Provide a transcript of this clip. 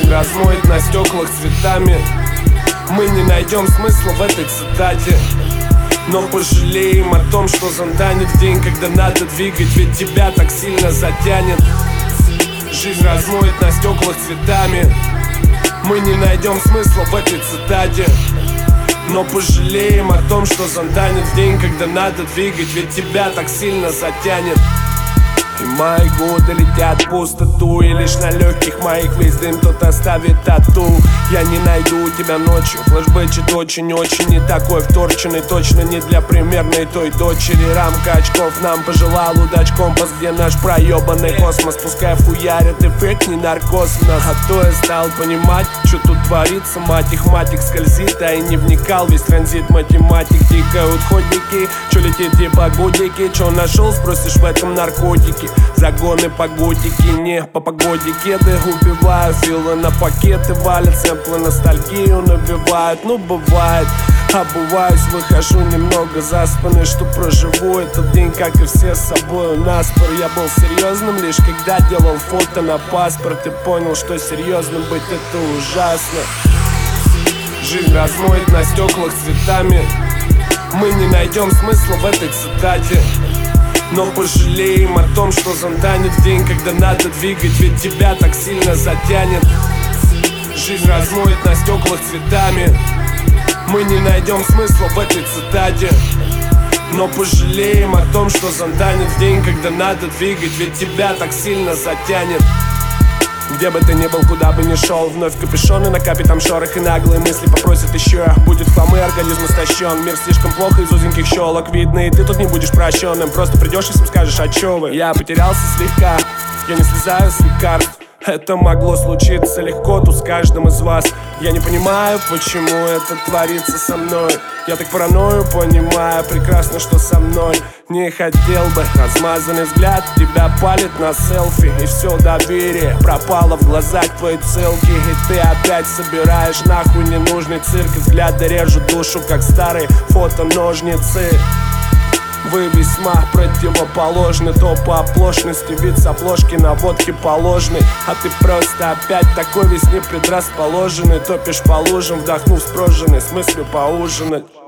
Жизнь размоет на стеклах цветами. Мы не найдем смысла в этой цитате, но пожалеем о том, что затянет в день, когда надо двигать, ведь тебя так сильно затянет. Жизнь размоет на стеклах цветами. Мы не найдем смысла в этой цитате, но пожалеем о том, что затянет в день, когда надо двигать, ведь тебя так сильно затянет. И мои годы летят в пустоту, и лишь на легких моих весь дым тот оставит тату. Я не найду тебя ночью, флешбэчит очень-очень не такой вторченный, точно не для примерной той дочери. Рамка очков нам пожелал удач компас, где наш проебанный космос. Пускай фуярит эффект, не наркоз в нас. А то я стал понимать, что тут творится, математик скользит, а и не вникал. Весь транзит математик, тикают ходики, чё летит типа годики. Чё нашел, спросишь, в этом наркотики. Загоны по готике, не по погоде. Кеды убиваю, филы на пакеты валят, сэмплы ностальгию набивают. Ну бывает, обуваюсь, выхожу немного заспанный, что проживу этот день, как и все с собой наспор. Я был серьезным лишь когда делал фото на паспорт и понял, что серьезным быть это ужасно. Жизнь размоет на стеклах цветами. Мы не найдем смысла в этой цитате, но пожалеем о том, что затянет в день, когда надо двигать, ведь тебя так сильно затянет. Жизнь размоет на стеклах цветами. Мы не найдем смысла в этой цитате, но пожалеем о том, что затянет в день, когда надо двигать, ведь тебя так сильно затянет. Где бы ты ни был, куда бы ни шел, вновь капюшоны на капе, там шорох и наглые мысли попросят еще. Будет хлам и организм истощен, мир слишком плохо из узеньких щелок видно, и ты тут не будешь прощенным. Просто придешь и всем скажешь, а чё вы? Я потерялся слегка, я не слезаю с лекарств. Это могло случиться легко тут с каждым из вас. Я не понимаю, почему это творится со мной. Я так паранойю понимаю прекрасно, что со мной. Не хотел бы, размазанный взгляд тебя палит на селфи, и все доверие пропало в глазах твоей целки. И ты опять собираешь нахуй ненужный цирк, и взгляды режут душу, как старые фото-ножницы. Вы весьма противоположны, то по оплошности вид с обложки на водке положенный. А ты просто опять такой весь непредрасположенный, топишь по лужам, вдохнув с прожженной с мыслью поужинать.